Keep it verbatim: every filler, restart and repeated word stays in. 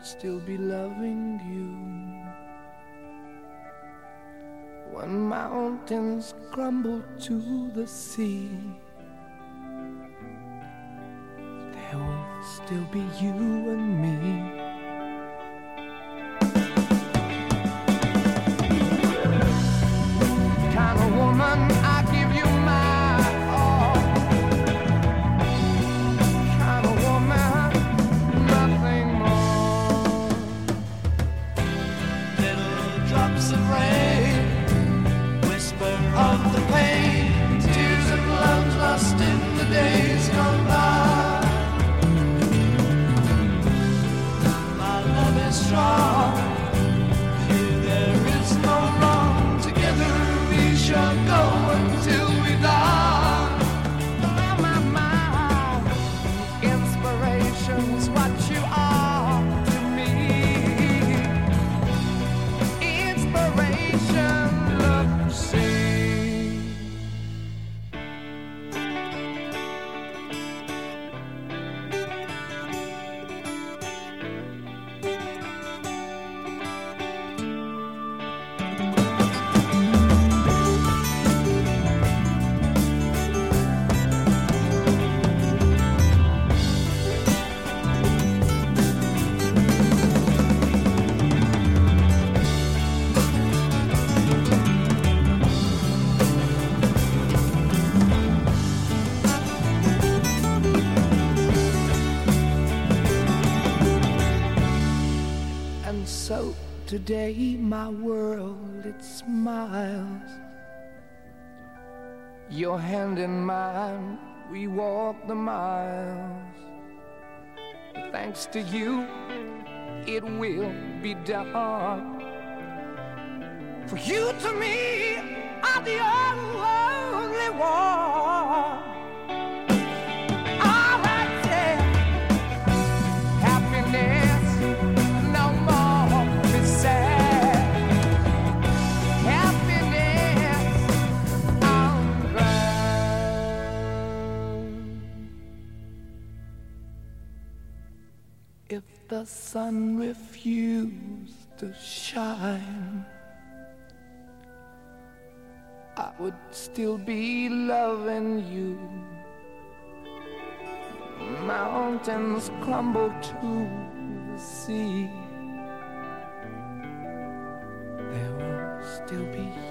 still be loving you. When mountains crumble to the sea, there will still be you and me. Kind of woman, I give you my all. Kind of woman, nothing more. Little drops of rain, whisper of the pain, tears of love lost in the days gone by. My love is strong, here there is no wrong. Together we shall go until we die. Oh, my, my, inspiration's what you are to me. Inspiration, love, see. And so today my world, it smiles. Your hand in mine, we walk the miles. Thanks to you, it will be done. For you to me are the only one. All right, yeah. Happiness, no more be sad. Happiness, I'm glad. If the sun refused to shine, I would still be loving you. Mountains crumble to the sea, there will still be